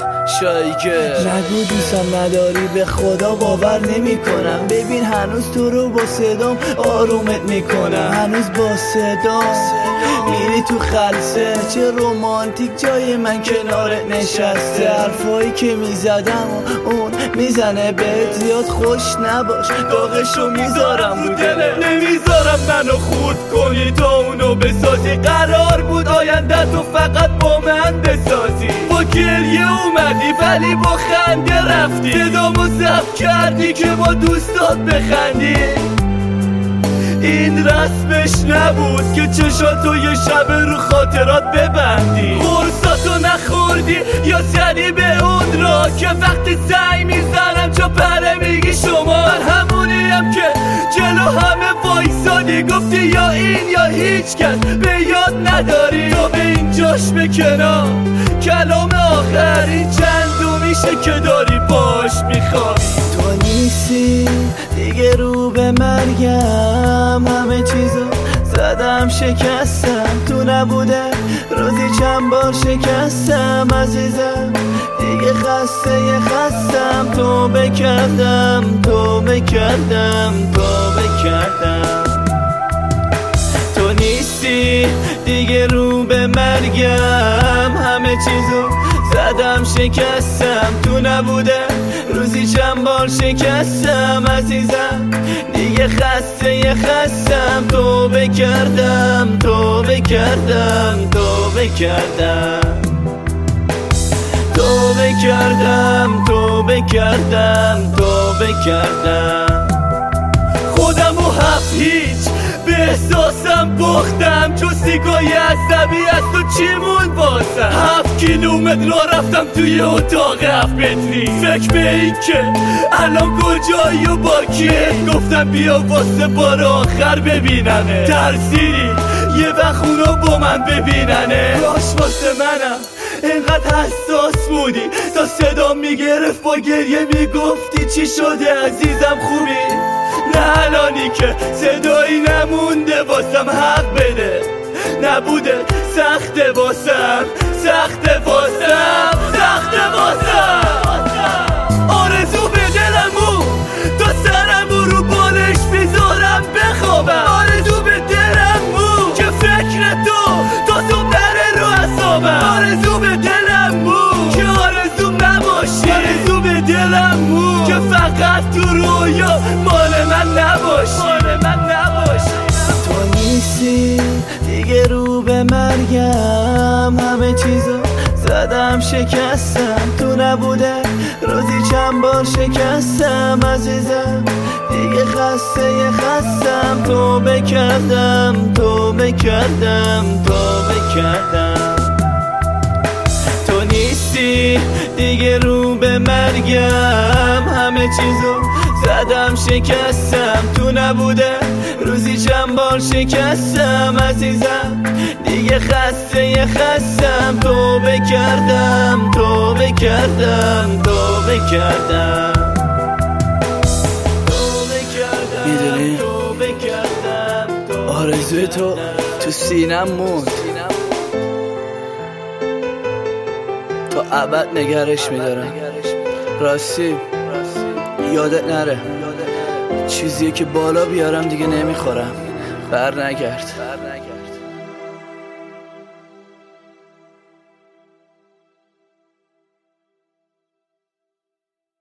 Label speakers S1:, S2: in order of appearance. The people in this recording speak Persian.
S1: شایگه
S2: نگو دوستم نداری، به خدا باور نمی کنم. ببین هنوز تو رو با صدام آرومت میکنم، هنوز با صدام میری تو خلصه. چه رومانتیک جای من کنارت نشسته. حرفایی که میزدم و اون میزنه بهت، زیاد خوش نباش داغشو میذارم رو دلت.
S1: نمیذارم منو خورد کنی تا اونو بسازی. قرار بود آینده تو فقط با من بسازی. با گریه اومدی ولی با خنده رفتی. صدامو ضبط کردی که با دوستات بخندی. این رسمش نبود که چشاتو یه شب رو خاطرات ببندی. قرصاتو نخوردی یا زدی به اون را که وقتی سعی میزنم چو پره میگی شما. من همونیم که جلو همه وایسادی، گفتی یا این یا هیچ کس به یاد نداری. تو به این جاش به کنار کلام آخر، این چند میشه که داری باش میخوابی.
S2: تو نیستی دیگه رو به مرگم، همه چیزو زدم شکستم. تو نبوده روزی چند بار شکستم عزیزم. دیگه خستم، توبه کردم. تو نیستی دیگه رو به مرگم، همه چیزو زدم شکستم. تو نبوده روزی چند بار شکستم عزیزم. دیگه خستم، توبه کردم.
S1: خودمو هیچ به احساسم باختم. چون سیگای عصبی از تو چی مون واسم. 7 کیلومتر راه رفتم توی اتاق 7 متری. فکر به این که الان کجایی و با کیه. گفتم بیا واسه بار آخر ببینمه. ترسیدی یه وقت اونا با من ببیننه. راش واسه منم اینقدر حساس بودی تا صدا میگرفت با گریه میگفتی چی شده عزیزم خوبی. نه الانی که صدایی نمونده واسم حق بده. نبوده سخته واسم. آرزو به دلمو تا سرمو رو بالش بیزارم بخوابم. آرزو به دلمو که فکر تو تا صبح نره رو اعصابم. آرزو به دلمو که آرزو نباشی. آرزو به دلمو که فقط تو رویا مال من نباشی.
S2: تو نیستی دیگه رو به مرگم، همه چیزو زدم شکستم. تو نبوده روزی چند بار شکستم عزیزم. دیگه خستم، توبه کردم. تو نیستی دیگه رو به مرگم، همه چیزو زدم شکستم. تو نبوده روزی چند بار شکستم عزیزم. دیگه خستم، توبه کردم.
S1: میدونی آرزوی تو سینم موند، تا ابد نگرش میدارم. راستی یادت نره چیزیه که بالا بیارم دیگه نمیخورم. بر نگرد.